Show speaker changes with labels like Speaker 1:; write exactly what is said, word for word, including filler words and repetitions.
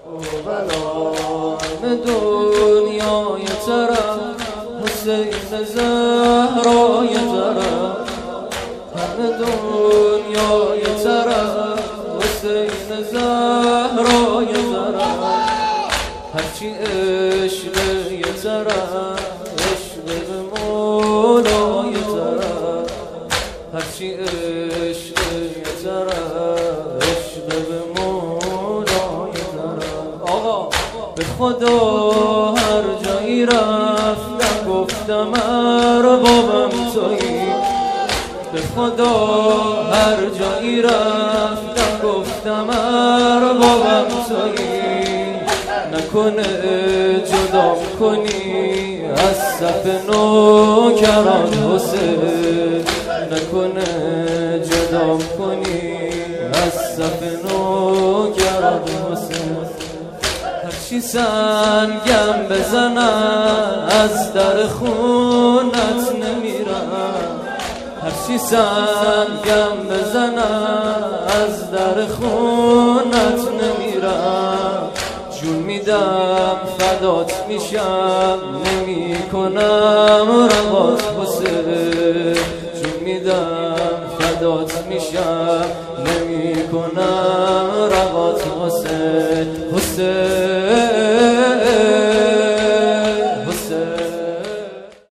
Speaker 1: همه دنیا یه طرف، حسین زهرا یه طرف. همه دنیا یه طرف، حسین زهرا یه طرف. هرچی عشق یه طرف، عشق به مولا یه طرف. هرچی عشق یه طرف، عشق به مولا یه طرف. آقا به خدا هر جایی رفتم گفتم اربابم تویی. به خدا هر جایی رفتم گفتم اربابم تویی. نکنه جدام کنی از صف نوکران حسین. نکنه جدام کنی از صف نوکران حسین. هرچی سنگم بزنن از در خونت نمیرم. هرچی سنگم بزنن از در خونت نمیرم. جون میدم فدات میشم نمی کنم رقات حسین. جون میدم فدات میشم نمی کنم رقات حسین. حسین